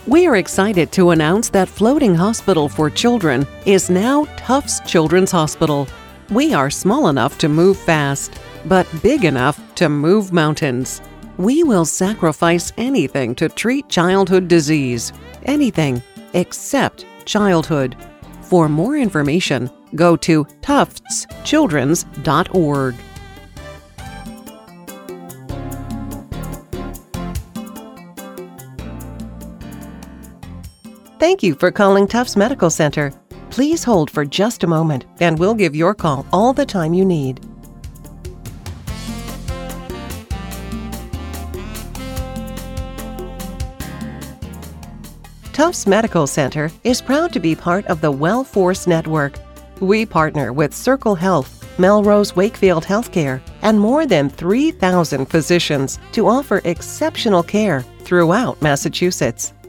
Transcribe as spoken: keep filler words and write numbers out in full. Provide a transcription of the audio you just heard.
We are excited to announce that Floating Hospital for Children is now Tufts Children's Hospital. We are small enough to move fast, but big enough to move mountains. We will sacrifice anything to treat childhood disease. Anything except childhood. For more information, go to tufts children's dot org. Thank you for calling Tufts Medical Center. Please hold for just a moment, and we'll give your call all the time you need. Tufts Medical Center is proud to be part of the WellForce Network. We partner with Circle Health, Melrose Wakefield Healthcare, and more than three thousand physicians to offer exceptional care throughout Massachusetts.